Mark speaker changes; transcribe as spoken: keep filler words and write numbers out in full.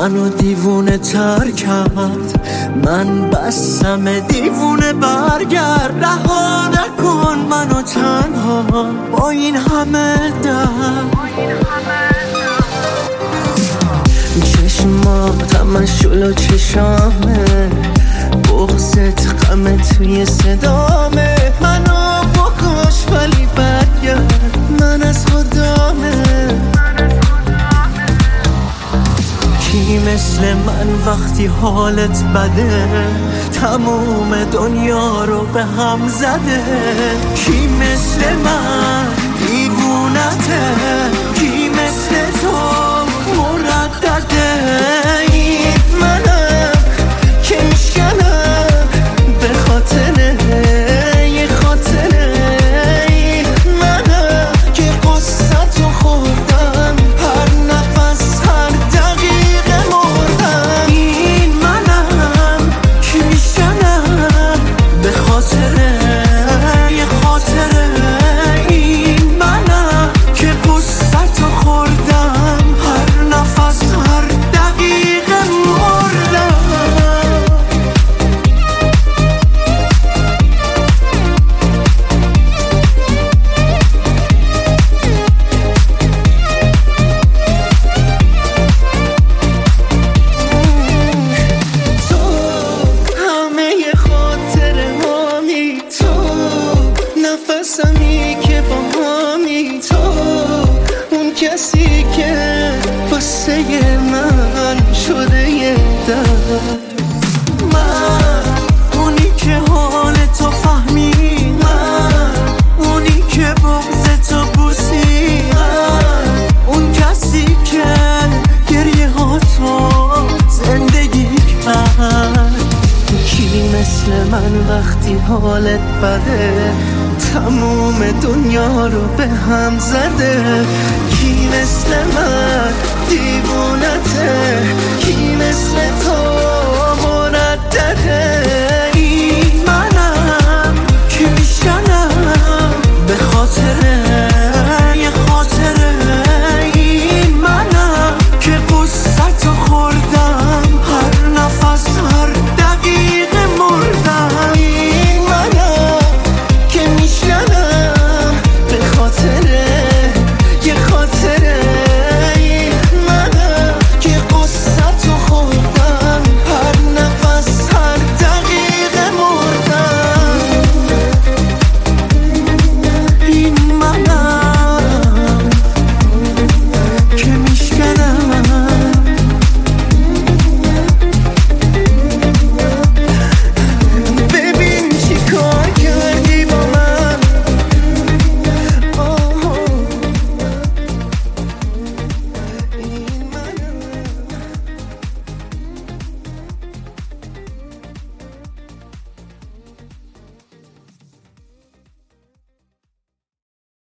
Speaker 1: منو دیوونه تر کرد. من بسم دیوونه برگرد، رها نکن منو تنها با این همه درد. چشمات همه شلو چشامه، بغضت غم توی صدامه. منو بکش ولی برگرد، من از خدامه. کی مثل من وقتی حالت بده، تموم دنیا رو به هم زده. کی مثل من دیوونته، کی مثل تو مردده. این منم که میشکنم به خاطر یه خاطره. این منم که قصت رو خوردم، هر نفس هر دقیقه مردم. این منم که میشکنم به خاطر یه خاطره. این منم که قصت رو خوردم، هر نفس هر دقیقه مردم. تو همه خاطره هامی، تو نفسمی که با هامی، تو اون کسی که واسه من شده یه در. من اونی که حال تو فهمی، من اونی که بغض تو بوسی، من اون کسی که گریه ها تو زندگی کرد. کی مثل من وقتی حالت بده، تموم دنیا رو به هم زده. کی مثل من دیوونته، کی مثل تو مردده.